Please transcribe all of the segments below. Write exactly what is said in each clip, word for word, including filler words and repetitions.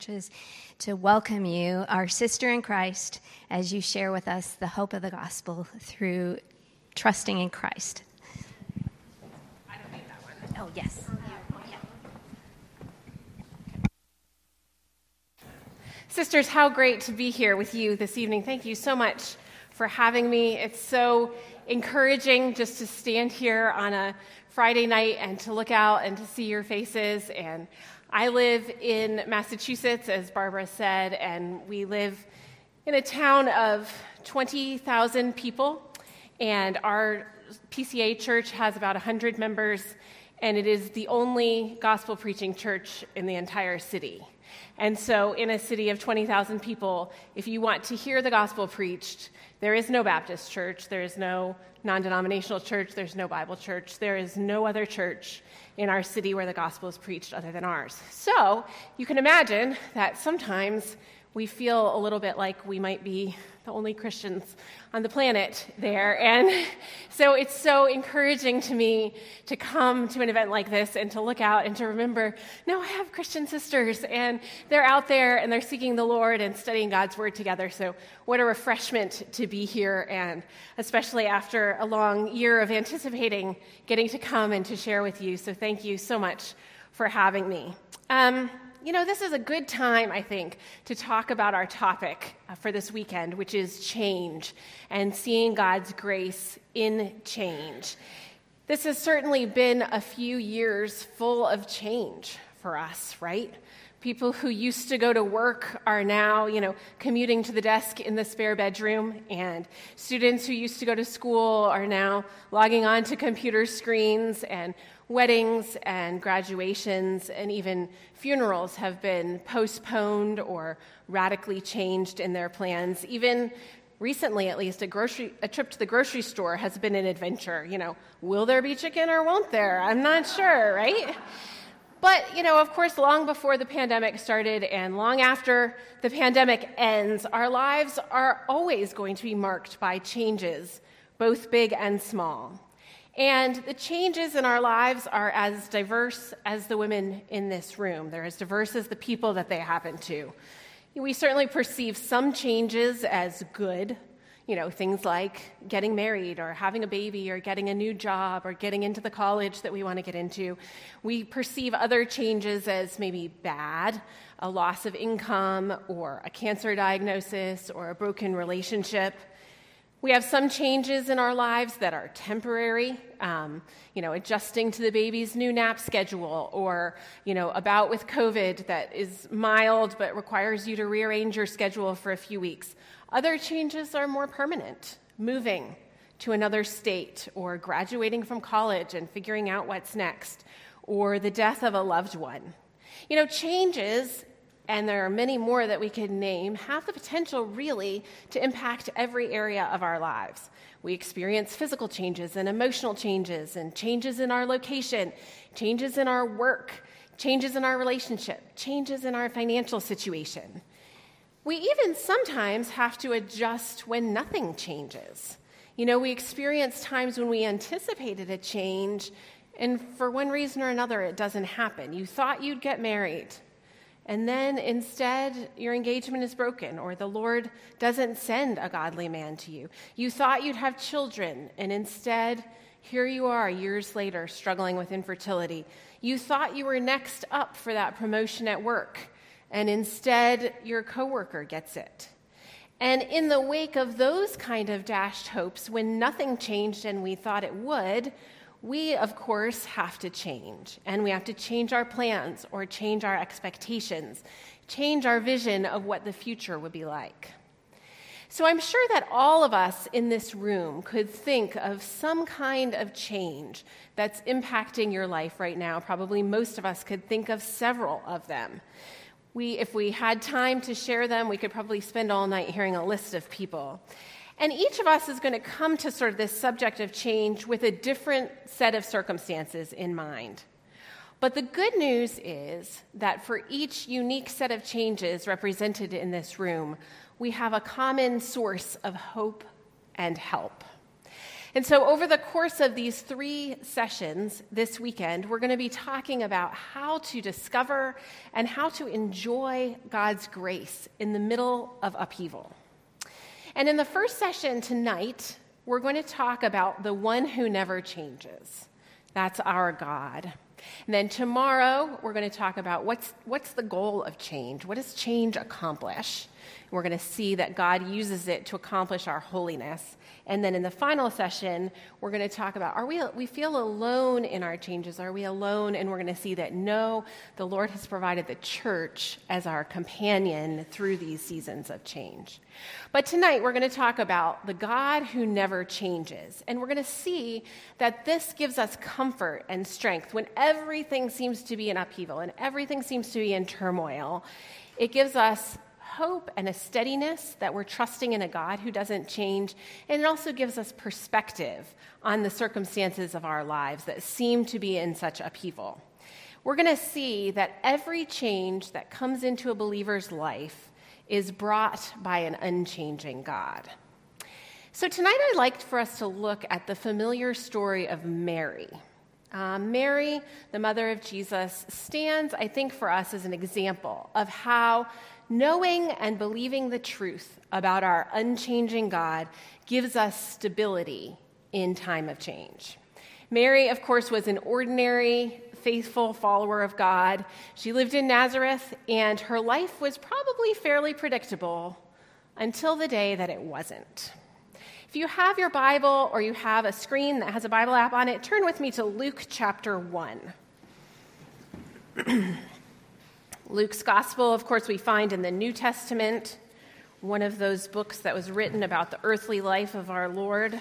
Is to welcome you, our sister in Christ, as you share with us the hope of the gospel through trusting in Christ. I don't need that one. Oh, yes. Sisters, how great to be here with you this evening. Thank you so much for having me. It's so encouraging just to stand here on a Friday night and to look out and to see your faces. And I live in Massachusetts, as Barbara said, and we live in a town of twenty thousand people, and our P C A church has about one hundred members, and it is the only gospel-preaching church in the entire city. And so in a city of twenty thousand people, if you want to hear the gospel preached, there is no Baptist church, there is no non-denominational church, there's no Bible church, there is no other church in our city where the gospel is preached other than ours. So you can imagine that sometimes we feel a little bit like we might be the only Christians on the planet there. And so it's so encouraging to me to come to an event like this and to look out and to remember, no, I have Christian sisters, and they're out there and they're seeking the Lord and studying God's word together. So what a refreshment to be here, and especially after a long year of anticipating getting to come and to share with you. So thank you so much for having me. Um, You know, this is a good time, I think, to talk about our topic for this weekend, which is change and seeing God's grace in change. This has certainly been a few years full of change for us, right? People who used to go to work are now, you know, commuting to the desk in the spare bedroom, and students who used to go to school are now logging on to computer screens, and weddings and graduations and even funerals have been postponed or radically changed in their plans. Even recently, at least, a grocery a trip to the grocery store has been an adventure. You know, will there be chicken or won't there? I'm not sure, right? But, you know, of course, long before the pandemic started and long after the pandemic ends, our lives are always going to be marked by changes, both big and small. And the changes in our lives are as diverse as the women in this room. They're as diverse as the people that they happen to. We certainly perceive some changes as good, you know, things like getting married or having a baby or getting a new job or getting into the college that we want to get into. We perceive other changes as maybe bad, a loss of income or a cancer diagnosis or a broken relationship. We have some changes in our lives that are temporary, um, you know, adjusting to the baby's new nap schedule, or, you know, a bout with COVID that is mild but requires you to rearrange your schedule for a few weeks. Other changes are more permanent, moving to another state, or graduating from college and figuring out what's next, or the death of a loved one. You know, changes, and there are many more that we could name, have the potential really to impact every area of our lives. We experience physical changes and emotional changes and changes in our location, changes in our work, changes in our relationship, changes in our financial situation. We even sometimes have to adjust when nothing changes. You know, we experience times when we anticipated a change, and for one reason or another, it doesn't happen. You thought you'd get married, and then instead, your engagement is broken, or the Lord doesn't send a godly man to you. You thought you'd have children, and instead, here you are years later struggling with infertility. You thought you were next up for that promotion at work, and instead, your coworker gets it. And in the wake of those kind of dashed hopes, when nothing changed and we thought it would, we, of course, have to change, and we have to change our plans or change our expectations, change our vision of what the future would be like. So I'm sure that all of us in this room could think of some kind of change that's impacting your life right now. Probably most of us could think of several of them. We, if we had time to share them, we could probably spend all night hearing a list of people. And each of us is going to come to sort of this subject of change with a different set of circumstances in mind. But the good news is that for each unique set of changes represented in this room, we have a common source of hope and help. And so over the course of these three sessions this weekend, we're going to be talking about how to discover and how to enjoy God's grace in the middle of upheaval. And in the first session tonight, we're going to talk about the one who never changes. That's our God. And then tomorrow, we're going to talk about what's, what's the goal of change? What does change accomplish? We're going to see that God uses it to accomplish our holiness. And then in the final session, we're going to talk about, are we we feel alone in our changes? Are we alone? And we're going to see that no, the Lord has provided the church as our companion through these seasons of change. But tonight, we're going to talk about the God who never changes. And we're going to see that this gives us comfort and strength when everything seems to be in upheaval and everything seems to be in turmoil. It gives us hope and a steadiness that we're trusting in a God who doesn't change, and it also gives us perspective on the circumstances of our lives that seem to be in such upheaval. We're going to see that every change that comes into a believer's life is brought by an unchanging God. So tonight I'd like for us to look at the familiar story of Mary. Uh, Mary, the mother of Jesus, stands, I think, for us as an example of how knowing and believing the truth about our unchanging God gives us stability in time of change. Mary, of course, was an ordinary, faithful follower of God. She lived in Nazareth, and her life was probably fairly predictable until the day that it wasn't. If you have your Bible or you have a screen that has a Bible app on it, turn with me to Luke chapter one. Luke's gospel, of course, we find in the New Testament, one of those books that was written about the earthly life of our Lord.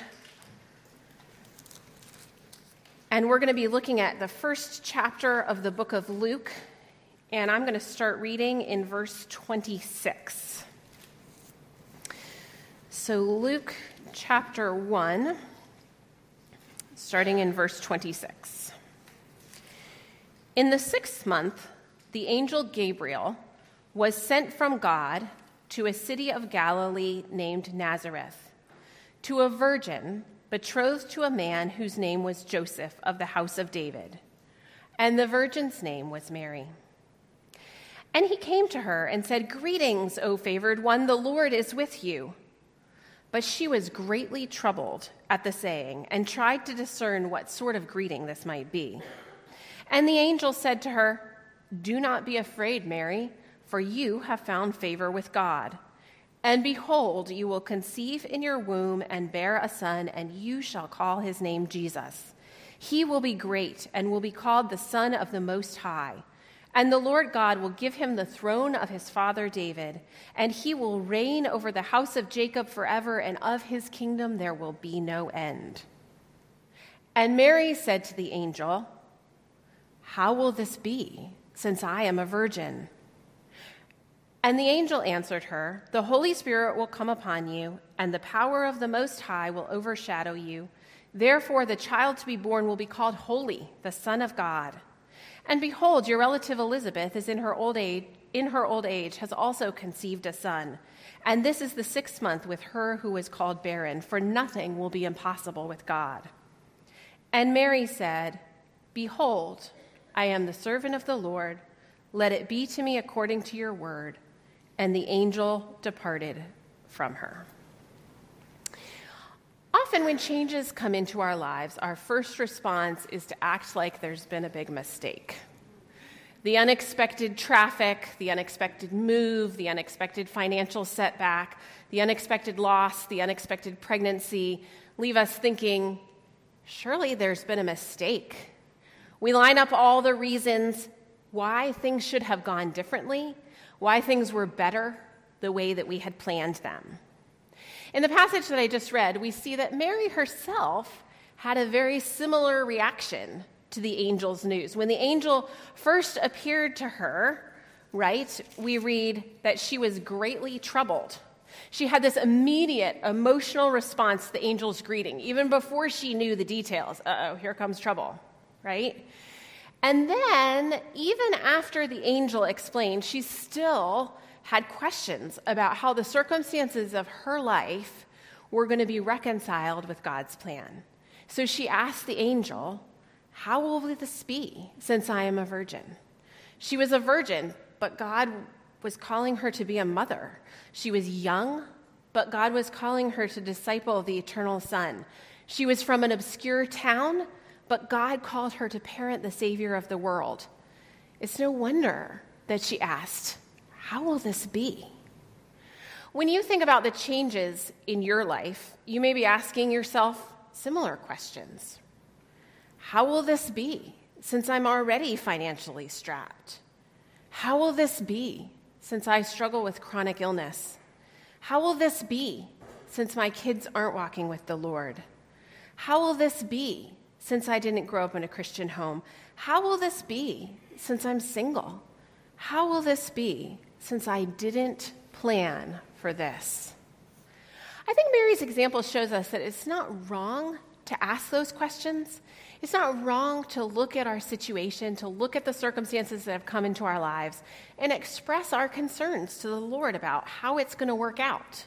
And we're going to be looking at the first chapter of the book of Luke, and I'm going to start reading in verse twenty-six. So Luke chapter one, starting in verse twenty-six. In the sixth month, the angel Gabriel was sent from God to a city of Galilee named Nazareth, to a virgin betrothed to a man whose name was Joseph of the house of David, and the virgin's name was Mary. And he came to her and said, "Greetings, O favored one, the Lord is with you." But she was greatly troubled at the saying and tried to discern what sort of greeting this might be. And the angel said to her, "Do not be afraid, Mary, for you have found favor with God. And behold, you will conceive in your womb and bear a son, and you shall call his name Jesus. He will be great and will be called the Son of the Most High. And the Lord God will give him the throne of his father David, and he will reign over the house of Jacob forever, and of his kingdom there will be no end." And Mary said to the angel, "How will this be, since I am a virgin?" And the angel answered her, "The Holy Spirit will come upon you, and the power of the Most High will overshadow you. Therefore, the child to be born will be called Holy, the Son of God. And behold, your relative Elizabeth is in her old age, in her old age has also conceived a son. And this is the sixth month with her who is called barren, for nothing will be impossible with God." And Mary said, "Behold, I am the servant of the Lord. Let it be to me according to your word." And the angel departed from her. Often when changes come into our lives, our first response is to act like there's been a big mistake. The unexpected traffic, the unexpected move, the unexpected financial setback, the unexpected loss, the unexpected pregnancy leave us thinking, surely there's been a mistake. We line up all the reasons why things should have gone differently, why things were better the way that we had planned them. In the passage that I just read, we see that Mary herself had a very similar reaction to the angel's news. When the angel first appeared to her, right, we read that she was greatly troubled. She had this immediate emotional response to the angel's greeting, even before she knew the details. Uh-oh, here comes trouble, right? And then, even after the angel explained, she still had questions about how the circumstances of her life were going to be reconciled with God's plan. So she asked the angel, "How will this be, since I am a virgin?" She was a virgin, but God was calling her to be a mother. She was young, but God was calling her to disciple the eternal Son. She was from an obscure town, but God called her to parent the Savior of the world. It's no wonder that she asked, "How will this be?" When you think about the changes in your life, you may be asking yourself similar questions. How will this be, since I'm already financially strapped? How will this be, since I struggle with chronic illness? How will this be, since my kids aren't walking with the Lord? How will this be, since I didn't grow up in a Christian home? How will this be, since I'm single? How will this be, since I didn't plan for this? I think Mary's example shows us that it's not wrong to ask those questions. It's not wrong to look at our situation, to look at the circumstances that have come into our lives, and express our concerns to the Lord about how it's going to work out.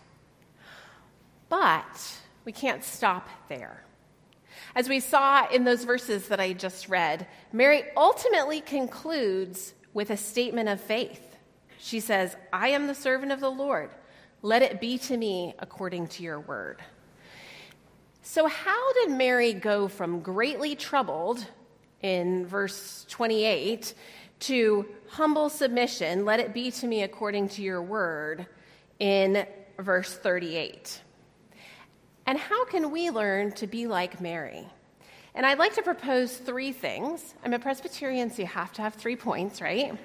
But we can't stop there. As we saw in those verses that I just read, Mary ultimately concludes with a statement of faith. She says, "I am the servant of the Lord. Let it be to me according to your word." So how did Mary go from greatly troubled in verse twenty-eight to humble submission, "Let it be to me according to your word," in verse thirty-eight? And how can we learn to be like Mary? And I'd like to propose three things. I'm a Presbyterian, so you have to have three points, right?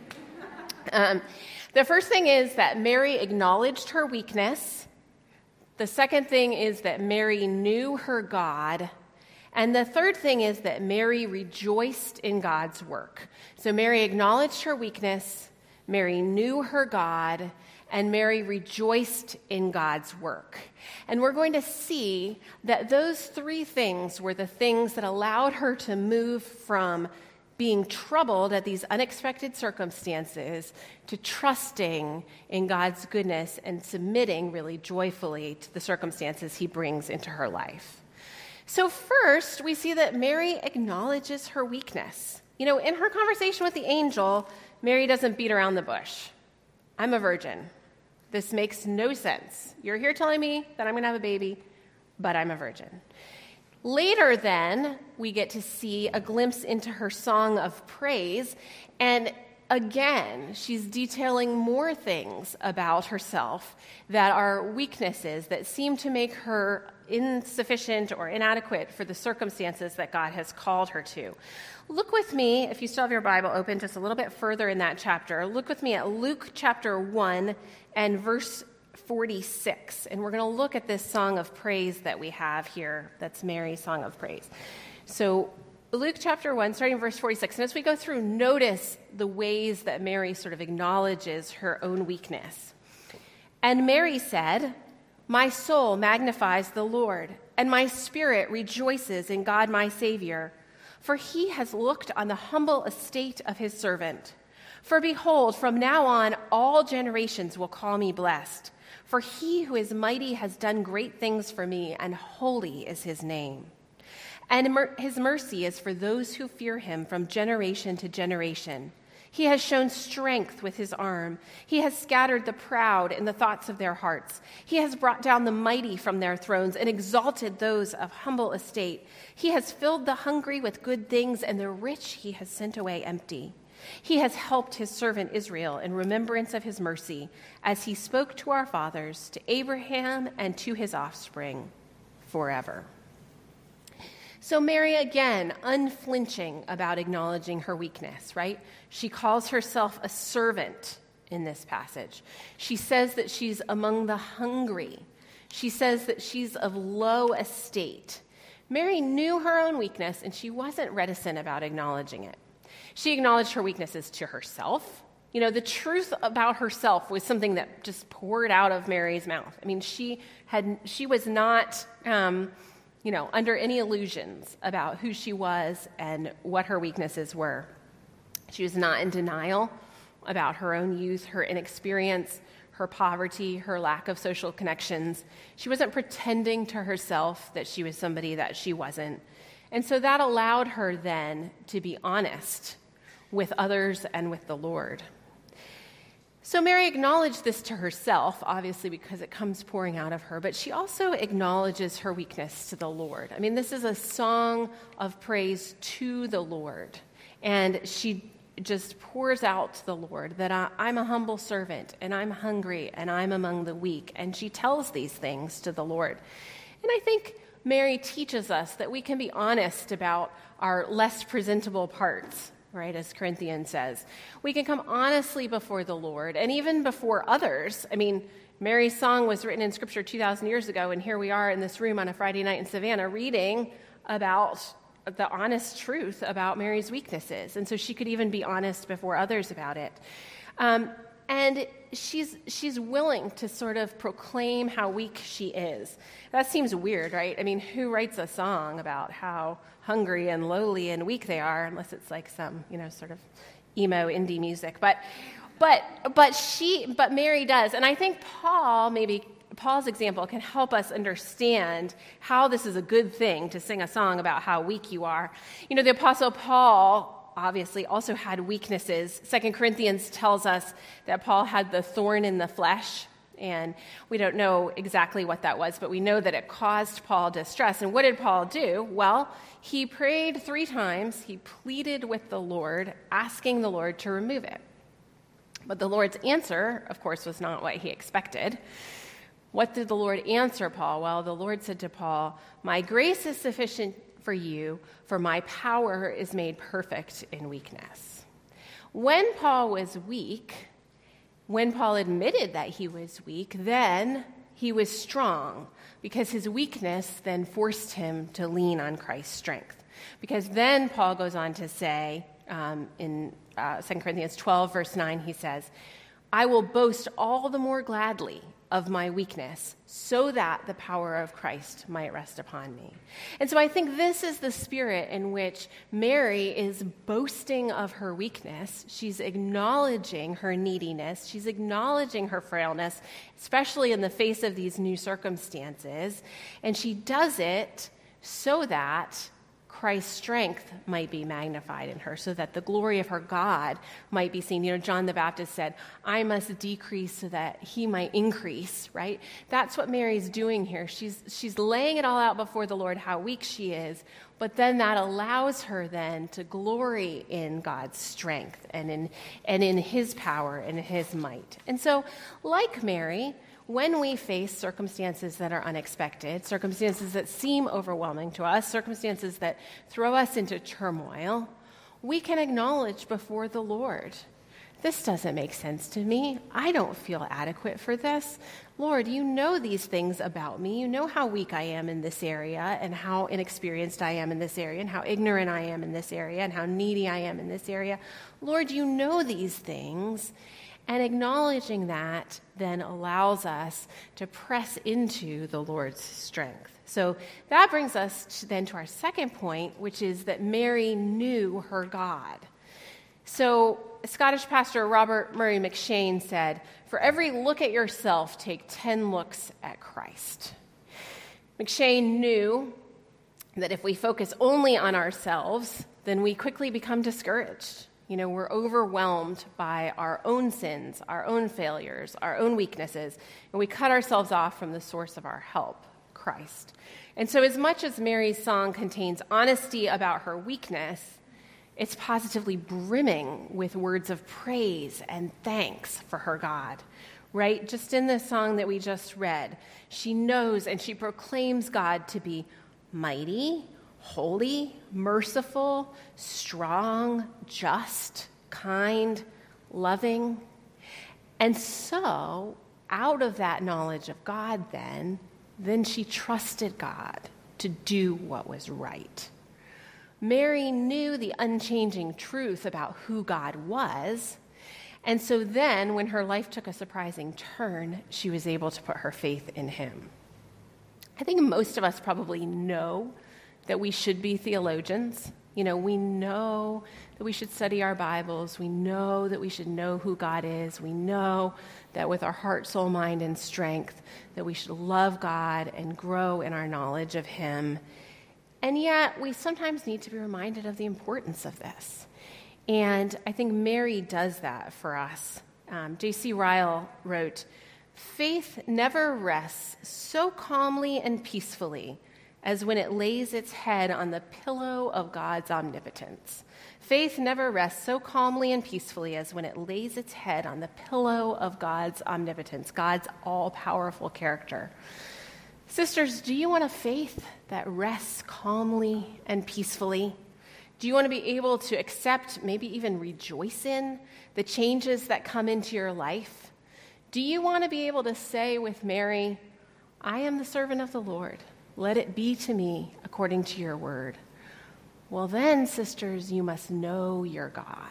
Um, the first thing is that Mary acknowledged her weakness. The second thing is that Mary knew her God. And the third thing is that Mary rejoiced in God's work. So Mary acknowledged her weakness, Mary knew her God, and Mary rejoiced in God's work. And we're going to see that those three things were the things that allowed her to move from being troubled at these unexpected circumstances to trusting in God's goodness and submitting really joyfully to the circumstances he brings into her life. So first, we see that Mary acknowledges her weakness. You know, in her conversation with the angel, Mary doesn't beat around the bush. "I'm a virgin. This makes no sense. You're here telling me that I'm going to have a baby, but I'm a virgin." Later, then, we get to see a glimpse into her song of praise, and again, she's detailing more things about herself that are weaknesses that seem to make her insufficient or inadequate for the circumstances that God has called her to. Look with me, if you still have your Bible open, just a little bit further in that chapter. Look with me at Luke chapter one and verse forty-six. And we're going to look at this song of praise that we have here. That's Mary's song of praise. So Luke chapter one, starting in verse forty-six. And as we go through, notice the ways that Mary sort of acknowledges her own weakness. "And Mary said, 'My soul magnifies the Lord, and my spirit rejoices in God my Savior, for he has looked on the humble estate of his servant. For behold, from now on all generations will call me blessed. For he who is mighty has done great things for me, and holy is his name. And mer- his mercy is for those who fear him from generation to generation. He has shown strength with his arm. He has scattered the proud in the thoughts of their hearts. He has brought down the mighty from their thrones and exalted those of humble estate. He has filled the hungry with good things, and the rich he has sent away empty. He has helped his servant Israel in remembrance of his mercy, as he spoke to our fathers, to Abraham, and to his offspring forever." So Mary, again, unflinching about acknowledging her weakness, right? She calls herself a servant in this passage. She says that she's among the hungry. She says that she's of low estate. Mary knew her own weakness, and she wasn't reticent about acknowledging it. She acknowledged her weaknesses to herself. You know, the truth about herself was something that just poured out of Mary's mouth. I mean, she had she was not, um, you know, under any illusions about who she was and what her weaknesses were. She was not in denial about her own youth, her inexperience, her poverty, her lack of social connections. She wasn't pretending to herself that she was somebody that she wasn't. And so that allowed her then to be honest with others and with the Lord. So Mary acknowledged this to herself, obviously, because it comes pouring out of her, but she also acknowledges her weakness to the Lord. I mean, this is a song of praise to the Lord, and she just pours out to the Lord that I, I'm a humble servant, and I'm hungry, and I'm among the weak, and she tells these things to the Lord. And I think Mary teaches us that we can be honest about our less presentable parts, right, as Corinthians says. We can come honestly before the Lord and even before others. I mean, Mary's song was written in Scripture two thousand years ago, and here we are in this room on a Friday night in Savannah reading about the honest truth about Mary's weaknesses. And so she could even be honest before others about it. Um, and she's she's willing to sort of proclaim how weak she is. That seems weird, right? I mean, who writes a song about how hungry and lowly and weak they are, unless it's like some, you know, sort of emo indie music. But but but she but Mary does. And I think Paul, maybe Paul's example can help us understand how this is a good thing to sing a song about how weak you are. You know, the Apostle Paul obviously also had weaknesses. Second Corinthians tells us that Paul had the thorn in the flesh, and we don't know exactly what that was, but we know that it caused Paul distress. And what did Paul do? Well, he prayed three times. He pleaded with the Lord, asking the Lord to remove it. But the Lord's answer, of course, was not what he expected. What did the Lord answer Paul? Well, the Lord said to Paul, "My grace is sufficient for you, for my power is made perfect in weakness." When Paul was weak, when Paul admitted that he was weak, then he was strong, because his weakness then forced him to lean on Christ's strength. Because then Paul goes on to say, um, in uh, Second Corinthians twelve, verse nine, he says, "I will boast all the more gladly of my weakness, so that the power of Christ might rest upon me." And so I think this is the spirit in which Mary is boasting of her weakness. She's acknowledging her neediness. She's acknowledging her frailness, especially in the face of these new circumstances. And she does it so that Christ's strength might be magnified in her, so that the glory of her God might be seen. You know, John the Baptist said, "I must decrease so that he might increase," right? That's what Mary's doing here. She's she's laying it all out before the Lord, how weak she is, but then that allows her then to glory in God's strength and in and in his power and his might. And so, like Mary, when we face circumstances that are unexpected, circumstances that seem overwhelming to us, circumstances that throw us into turmoil, we can acknowledge before the Lord, "This doesn't make sense to me. I don't feel adequate for this. Lord, you know these things about me. You know how weak I am in this area, and how inexperienced I am in this area, and how ignorant I am in this area, and how needy I am in this area. Lord, you know these things." And acknowledging that then allows us to press into the Lord's strength. So that brings us to, then to our second point, which is that Mary knew her God. So Scottish pastor Robert Murray McCheyne said, "For every look at yourself, take ten looks at Christ." McCheyne knew that if we focus only on ourselves, then we quickly become discouraged. You know, we're overwhelmed by our own sins, our own failures, our own weaknesses, and we cut ourselves off from the source of our help, Christ. And so as much as Mary's song contains honesty about her weakness, it's positively brimming with words of praise and thanks for her God, right? Just in the song that we just read, she knows and she proclaims God to be mighty, holy, merciful, strong, just, kind, loving. And so, out of that knowledge of God then, then she trusted God to do what was right. Mary knew the unchanging truth about who God was, and so then, when her life took a surprising turn, she was able to put her faith in him. I think most of us probably know that we should be theologians. You know, we know that we should study our Bibles. We know that we should know who God is. We know that with our heart, soul, mind, and strength, that we should love God and grow in our knowledge of him. And yet, we sometimes need to be reminded of the importance of this. And I think Mary does that for us. Um, J C Ryle wrote, "Faith never rests so calmly and peacefully as when it lays its head on the pillow of God's omnipotence. Faith never rests so calmly and peacefully as when it lays its head on the pillow of God's omnipotence," God's all-powerful character. Sisters, do you want a faith that rests calmly and peacefully? Do you want to be able to accept, maybe even rejoice in, the changes that come into your life? Do you want to be able to say with Mary, "I am the servant of the Lord. Let it be to me according to your word"? Well then, sisters, you must know your God.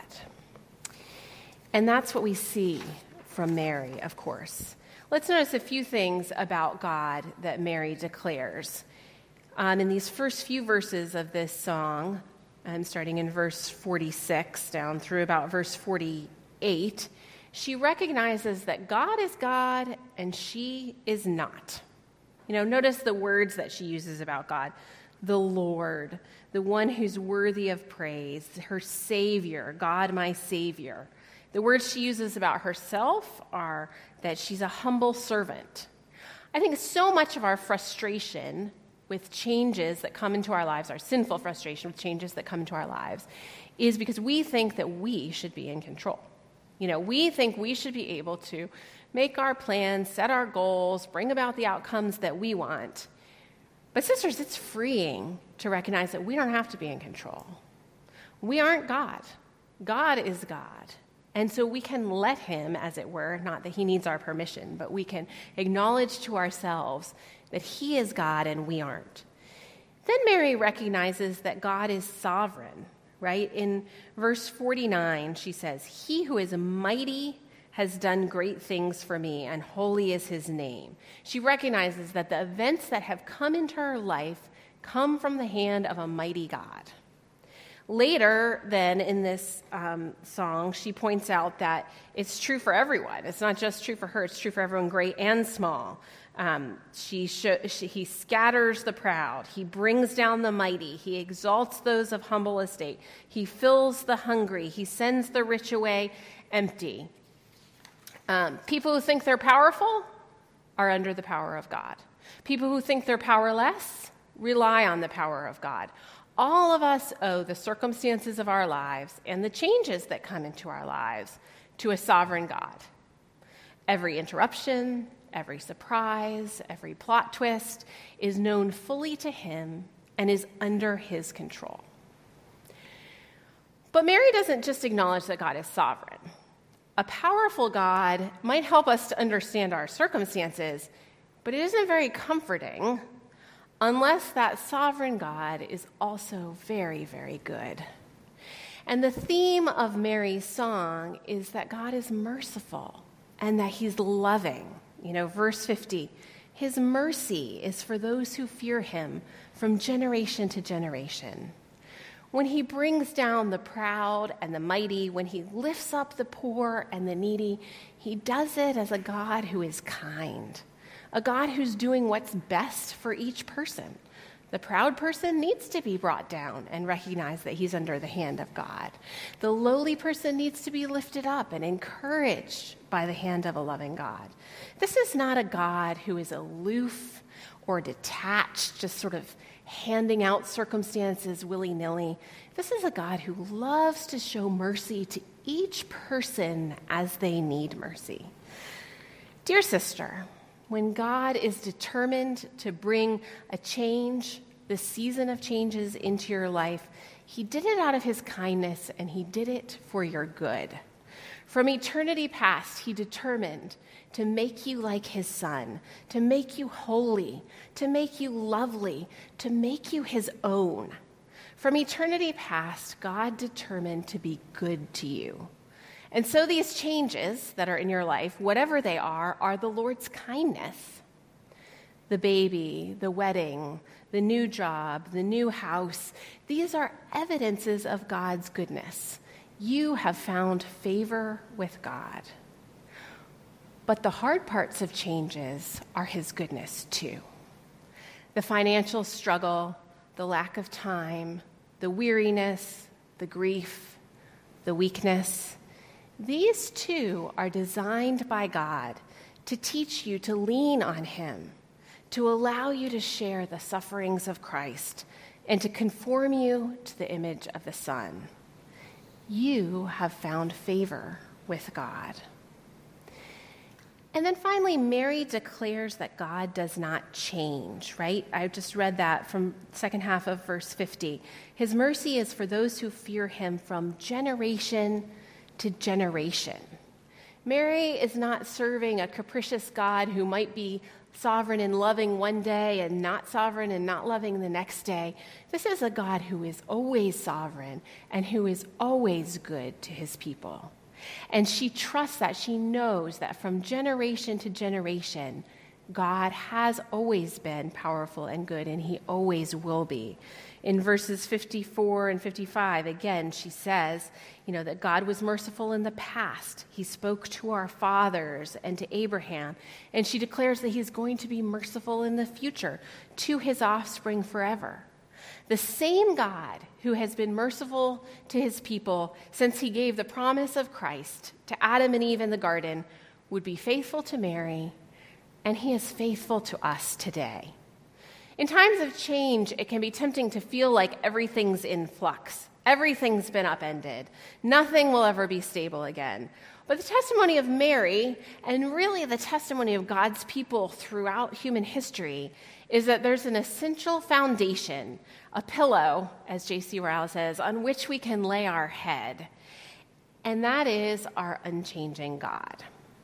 And that's what we see from Mary, of course. Let's notice a few things about God that Mary declares. Um, in these first few verses of this song, um, starting in verse forty-six down through about verse forty-eight, she recognizes that God is God and she is not. You know, notice the words that she uses about God. The Lord, the one who's worthy of praise, her Savior, God my Savior. The words she uses about herself are that she's a humble servant. I think so much of our frustration with changes that come into our lives, our sinful frustration with changes that come into our lives, is because we think that we should be in control. You know, we think we should be able to make our plans, set our goals, bring about the outcomes that we want. But sisters, it's freeing to recognize that we don't have to be in control. We aren't God. God is God. And so we can let him, as it were, not that he needs our permission, but we can acknowledge to ourselves that he is God and we aren't. Then Mary recognizes that God is sovereign, right? In verse forty-nine, she says, "He who is mighty has done great things for me, and holy is his name." She recognizes that the events that have come into her life come from the hand of a mighty God. Later, then, in this um, song, she points out that it's true for everyone. It's not just true for her, it's true for everyone, great and small. Um, she, sh- she He scatters the proud. He brings down the mighty. He exalts those of humble estate. He fills the hungry. He sends the rich away empty. Um, people who think they're powerful are under the power of God. People who think they're powerless rely on the power of God. All of us owe the circumstances of our lives and the changes that come into our lives to a sovereign God. Every interruption, every surprise, every plot twist is known fully to him and is under his control. But Mary doesn't just acknowledge that God is sovereign. A powerful God might help us to understand our circumstances, but it isn't very comforting unless that sovereign God is also very, very good. And the theme of Mary's song is that God is merciful and that he's loving. You know, verse fifty, his mercy is for those who fear him from generation to generation. When he brings down the proud and the mighty, when he lifts up the poor and the needy, he does it as a God who is kind, a God who's doing what's best for each person. The proud person needs to be brought down and recognize that he's under the hand of God. The lowly person needs to be lifted up and encouraged by the hand of a loving God. This is not a God who is aloof or detached, just sort of handing out circumstances willy-nilly. This is a God who loves to show mercy to each person as they need mercy. Dear sister, when God is determined to bring a change, the season of changes into your life, he did it out of his kindness and he did it for your good. From eternity past, he determined to make you like his son, to make you holy, to make you lovely, to make you his own. From eternity past, God determined to be good to you. And so these changes that are in your life, whatever they are, are the Lord's kindness. the baby, the wedding, the new job, the new house. These are evidences of God's goodness. You have found favor with God. But the hard parts of changes are his goodness too. The financial struggle, the lack of time, the weariness, the grief, the weakness, these too are designed by God to teach you to lean on him, to allow you to share the sufferings of Christ, and to conform you to the image of the Son. You have found favor with God. And then finally, Mary declares that God does not change, right? I just read that from the second half of verse fifty. His mercy is for those who fear him from generation to generation. Mary is not serving a capricious God who might be sovereign and loving one day and not sovereign and not loving the next day. This is a God who is always sovereign and who is always good to his people. And she trusts that. She knows that from generation to generation, God has always been powerful and good, and he always will be. In verses fifty-four and fifty-five, again, she says, you know, that God was merciful in the past. He spoke to our fathers and to Abraham. And she declares that he's going to be merciful in the future to his offspring forever. The same God who has been merciful to his people since he gave the promise of Christ to Adam and Eve in the garden would be faithful to Mary, and he is faithful to us today. In times of change, it can be tempting to feel like everything's in flux. Everything's been upended. Nothing will ever be stable again. But the testimony of Mary, and really the testimony of God's people throughout human history, is that there's an essential foundation, a pillow, as J C Ryle says, on which we can lay our head. And that is our unchanging God.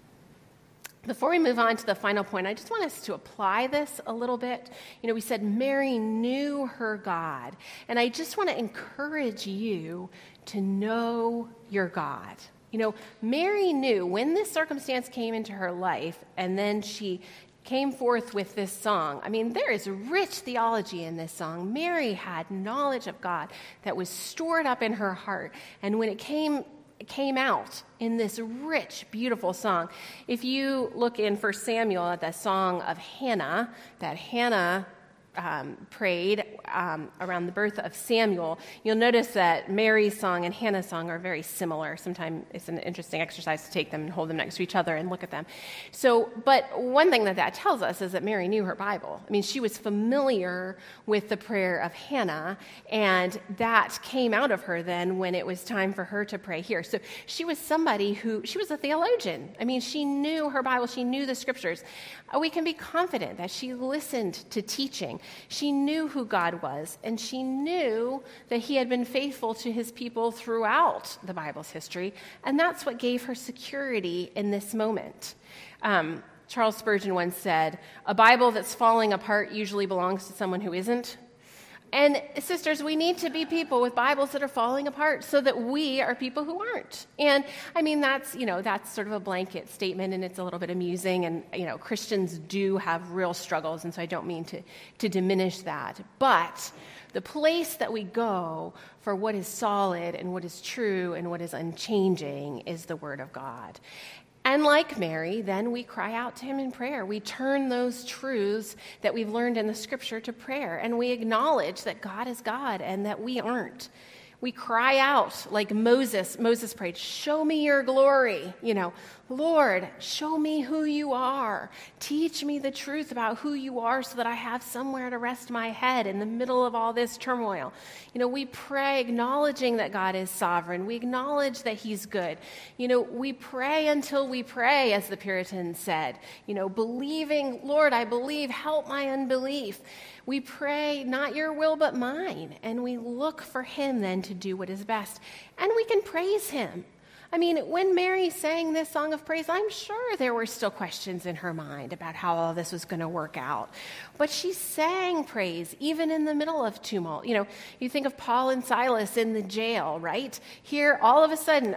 Before we move on to the final point, I just want us to apply this a little bit. You know, we said Mary knew her God. And I just want to encourage you to know your God. You know, Mary knew when this circumstance came into her life, and then she came forth with this song. I mean, there is rich theology in this song. Mary had knowledge of God that was stored up in her heart. And when it came came out in this rich, beautiful song. If you look in First Samuel at the song of Hannah, that Hannah um, prayed um, around the birth of Samuel, you'll notice that Mary's song and Hannah's song are very similar. Sometimes it's an interesting exercise to take them and hold them next to each other and look at them. So, but one thing that that tells us is that Mary knew her Bible. I mean, she was familiar with the prayer of Hannah, and that came out of her then when it was time for her to pray here. So she was somebody who, she was a theologian. I mean, she knew her Bible. She knew the scriptures. We can be confident that she listened to teaching. She knew who God was, and she knew that he had been faithful to his people throughout the Bible's history, and that's what gave her security in this moment. Um, Charles Spurgeon once said, "A Bible that's falling apart usually belongs to someone who isn't." And sisters, we need to be people with Bibles that are falling apart so that we are people who aren't. And I mean, that's, you know, that's sort of a blanket statement, and it's a little bit amusing. And, you know, Christians do have real struggles, and so I don't mean to, to diminish that. But the place that we go for what is solid and what is true and what is unchanging is the Word of God. And like Mary, then we cry out to him in prayer. We turn those truths that we've learned in the scripture to prayer, and we acknowledge that God is God and that we aren't. We cry out like Moses. Moses prayed, "Show me your glory." You know, Lord, show me who you are. Teach me the truth about who you are so that I have somewhere to rest my head in the middle of all this turmoil. You know, we pray acknowledging that God is sovereign. We acknowledge that he's good. You know, we pray until we pray, as the Puritans said. You know, believing, Lord, I believe, help my unbelief. We pray, not your will but mine, and we look for him then to do what is best. And we can praise him. I mean, when Mary sang this song of praise, I'm sure there were still questions in her mind about how all this was going to work out. But she sang praise even in the middle of tumult. You know, you think of Paul and Silas in the jail, right? Here, all of a sudden, oh,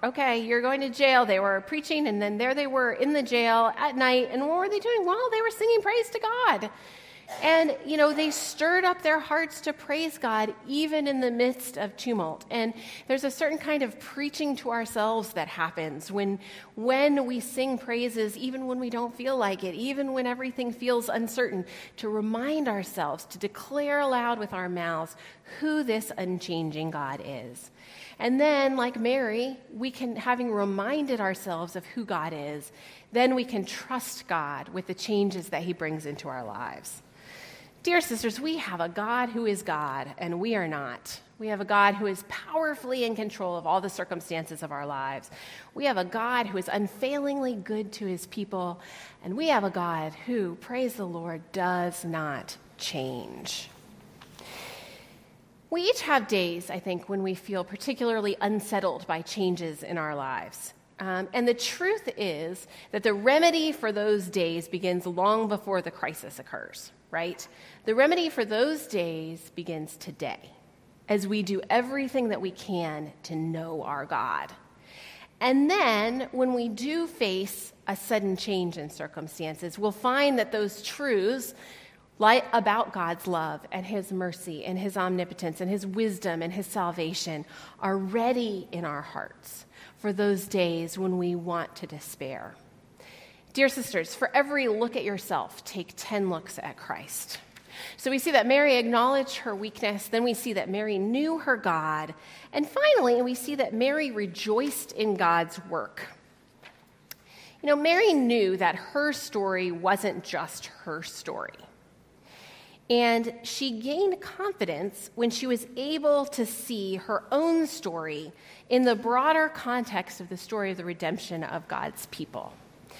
Okay, you're going to jail. They were preaching, and then there they were in the jail at night. And what were they doing? Well, they were singing praise to God. And, you know, they stirred up their hearts to praise God even in the midst of tumult. And there's a certain kind of preaching to ourselves that happens when, when we sing praises, even when we don't feel like it, even when everything feels uncertain, to remind ourselves, to declare aloud with our mouths who this unchanging God is. And then, like Mary, we can, having reminded ourselves of who God is, then we can trust God with the changes that he brings into our lives. Dear sisters, we have a God who is God, and we are not. We have a God who is powerfully in control of all the circumstances of our lives. We have a God who is unfailingly good to his people, and we have a God who, praise the Lord, does not change. We each have days, I think, when we feel particularly unsettled by changes in our lives. Um, and the truth is that the remedy for those days begins long before the crisis occurs, right? The remedy for those days begins today, as we do everything that we can to know our God. And then, when we do face a sudden change in circumstances, we'll find that those truths like about God's love and his mercy and his omnipotence and his wisdom and his salvation are ready in our hearts for those days when we want to despair. Dear sisters, for every look at yourself, take ten looks at Christ. So we see that Mary acknowledged her weakness, then we see that Mary knew her God, and finally we see that Mary rejoiced in God's work. You know, Mary knew that her story wasn't just her story. And she gained confidence when she was able to see her own story in the broader context of the story of the redemption of God's people.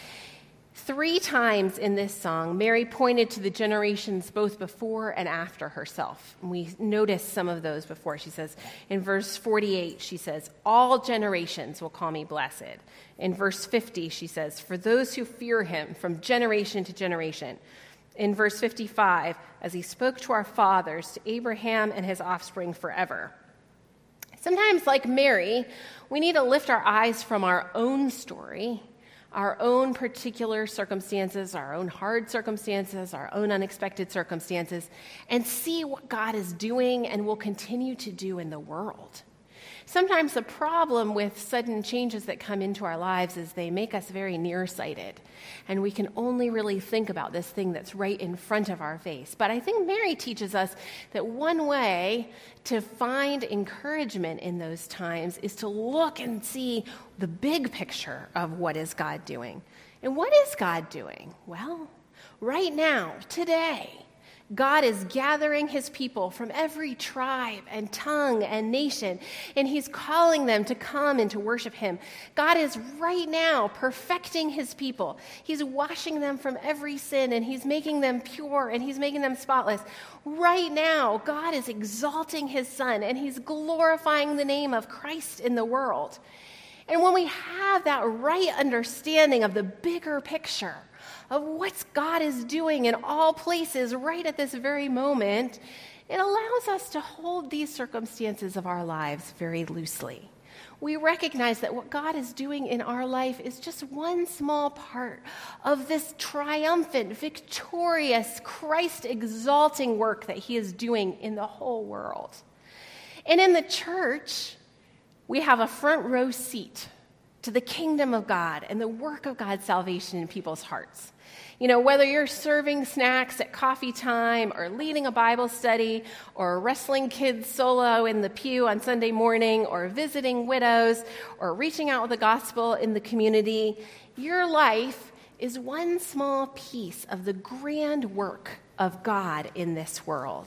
Three times in this song, Mary pointed to the generations both before and after herself. And we noticed some of those before. She says, in verse forty-eight, she says, all generations will call me blessed. In verse fifty, she says, for those who fear him from generation to generation. In verse fifty-five, as he spoke to our fathers, to Abraham and his offspring forever. Sometimes, like Mary, we need to lift our eyes from our own story, our own particular circumstances, our own hard circumstances, our own unexpected circumstances, and see what God is doing and will continue to do in the world. Sometimes the problem with sudden changes that come into our lives is they make us very nearsighted, and we can only really think about this thing that's right in front of our face. But I think Mary teaches us that one way to find encouragement in those times is to look and see the big picture of what is God doing. And what is God doing? Well, right now, today, God is gathering his people from every tribe and tongue and nation, and he's calling them to come and to worship him. God is right now perfecting his people. He's washing them from every sin, and he's making them pure, and he's making them spotless. Right now, God is exalting his Son, and he's glorifying the name of Christ in the world. And when we have that right understanding of the bigger picture of what God is doing in all places right at this very moment, it allows us to hold these circumstances of our lives very loosely. We recognize that what God is doing in our life is just one small part of this triumphant, victorious, Christ-exalting work that he is doing in the whole world. And in the church, we have a front row seat to the kingdom of God and the work of God's salvation in people's hearts. You know, whether you're serving snacks at coffee time or leading a Bible study or wrestling kids solo in the pew on Sunday morning or visiting widows or reaching out with the gospel in the community, your life is one small piece of the grand work of God in this world.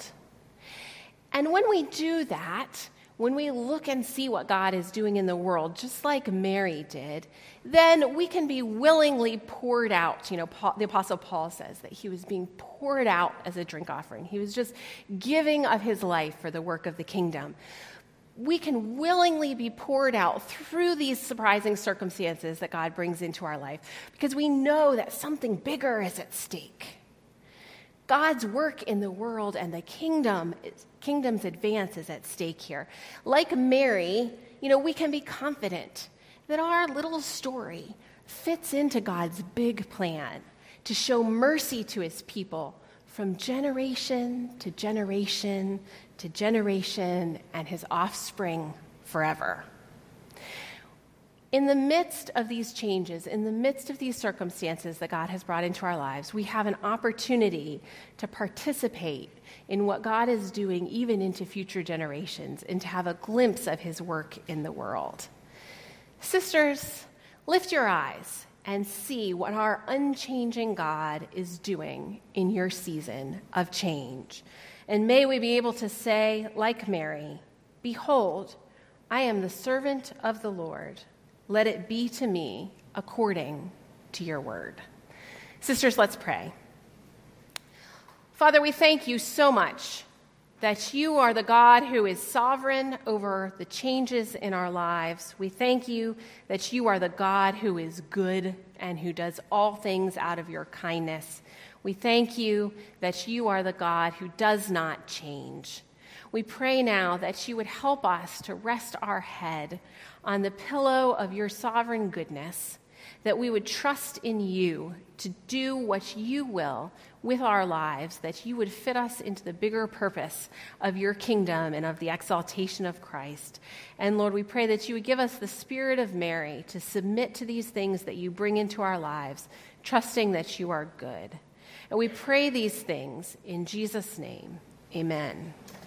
And when we do that, when we look and see what God is doing in the world, just like Mary did, then we can be willingly poured out. You know, Paul, the Apostle Paul says that he was being poured out as a drink offering. He was just giving of his life for the work of the kingdom. We can willingly be poured out through these surprising circumstances that God brings into our life because we know that something bigger is at stake. God's work in the world and the kingdom, kingdom's advance is at stake here. Like Mary, you know, we can be confident that our little story fits into God's big plan to show mercy to his people from generation to generation to generation and his offspring forever. In the midst of these changes, in the midst of these circumstances that God has brought into our lives, we have an opportunity to participate in what God is doing even into future generations and to have a glimpse of his work in the world. Sisters, lift your eyes and see what our unchanging God is doing in your season of change. And may we be able to say, like Mary, "Behold, I am the servant of the Lord. Let it be to me according to your word." Sisters, let's pray. Father, we thank you so much that you are the God who is sovereign over the changes in our lives. We thank you that you are the God who is good and who does all things out of your kindness. We thank you that you are the God who does not change. We pray now that you would help us to rest our head on the pillow of your sovereign goodness, that we would trust in you to do what you will with our lives, that you would fit us into the bigger purpose of your kingdom and of the exaltation of Christ. And Lord, we pray that you would give us the spirit of Mary to submit to these things that you bring into our lives, trusting that you are good. And we pray these things in Jesus' name. Amen.